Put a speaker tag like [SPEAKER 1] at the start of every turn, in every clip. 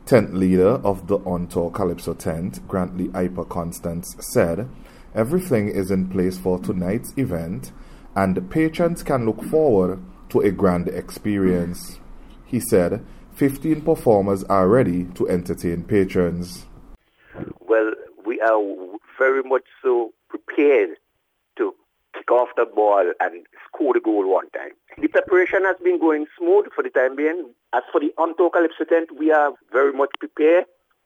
[SPEAKER 1] Tent leader of the On Tour Calypso tent, Grantley Hyper Constance, said, "Everything is in place for tonight's event and patrons can look forward to a grand experience." He said, 15 performers are ready to entertain patrons.
[SPEAKER 2] Well, we are very much so prepared to kick off the ball and score the goal one time. The preparation has been going smooth for the time being. As for the On Tour Calypso tent, we are very much prepared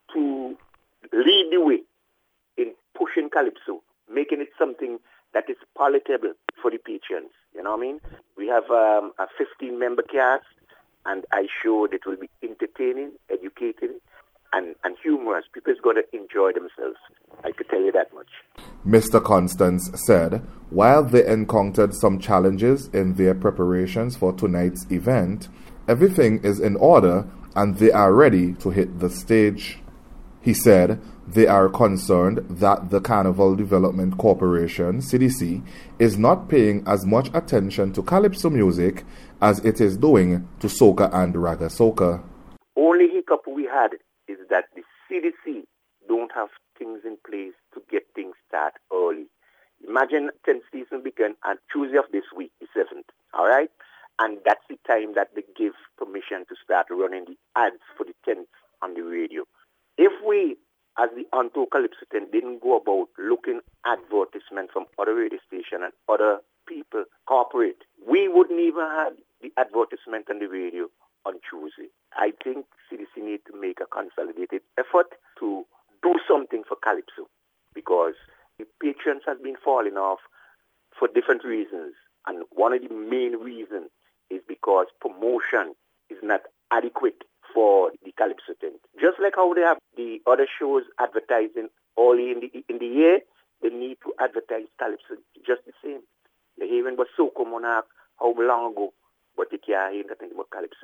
[SPEAKER 2] to lead the way in pushing Calypso, making it something that is palatable for the patrons. You know what I mean? We have a 15-member cast, and I sure it will be entertaining, educating, and humorous. People's got to enjoy themselves. I could tell you that much.
[SPEAKER 1] Mr. Constance said, while they encountered some challenges in their preparations for tonight's event, everything is in order and they are ready to hit the stage. He said they are concerned that the Carnival Development Corporation, CDC, is not paying as much attention to Calypso music as it is doing to soca and raga soca.
[SPEAKER 2] Only hiccup we had is that the CDC don't have things in place to get things started early. Imagine 10th season begin on Tuesday of this week, the 7th, all right? And that's the time that they give permission to start running the ads for the 10th on the radio. If we, as the On Tour Calypso tent, didn't go about looking advertisements from other radio stations and other people, corporate, we wouldn't even have the advertisement on the radio on Tuesday. I think CDC need to make a consolidated effort to do something for Calypso because the patrons have been falling off for different reasons. And one of the main reasons is because promotion is not adequate for the Calypso tent. Just like how they have the other shows advertising early in the year, they need to advertise Calypso just the same. They're hearing about Soca Monarch how long ago, but they can't hear nothing about Calypso.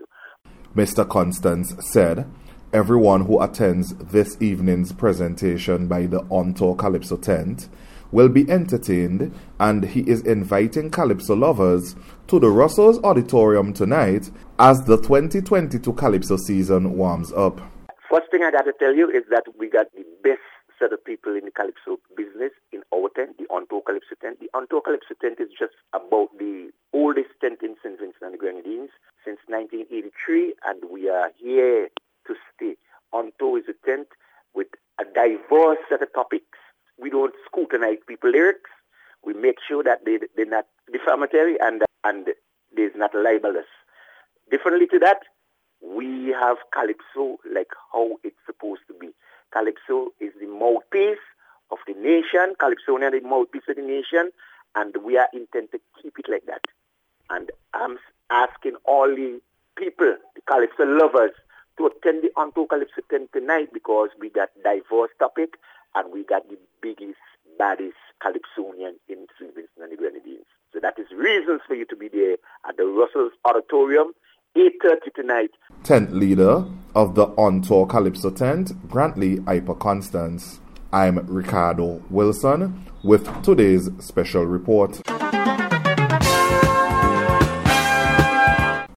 [SPEAKER 1] Mr. Constance said, everyone who attends this evening's presentation by the On Tour Calypso tent will be entertained, and he is inviting Calypso lovers to the Russell's Auditorium tonight as the 2022 Calypso season warms up.
[SPEAKER 2] First thing I got to tell you is that we got the best set of people in the Calypso business in our tent, the On Tour Calypso tent. The On Tour Calypso tent is just about the oldest tent in St. Vincent and the Grenadines since 1983, and we are here to stay. On Tour is a tent with a diverse set of topics. We don't scrutinize people's lyrics. We make sure that they're not defamatory and they're not libelous. Differently to that, we have Calypso like how it's supposed to be. Calypso is the mouthpiece of the nation. Calypsonian is the mouthpiece of the nation, and we are intent to keep it like that. And I'm asking all the people, the Calypso lovers, to attend the On Tour Calypso tent tonight because we got diverse topic and we got the biggest, baddest Calypsonian in St. Vincent and the Grenadines. So that is reasons for you to be there at the Russell's Auditorium, 8:30 tonight.
[SPEAKER 1] Tent leader of the On Tour Calypso tent, Grantley Hyper Constance. I'm Ricardo Wilson with today's special report.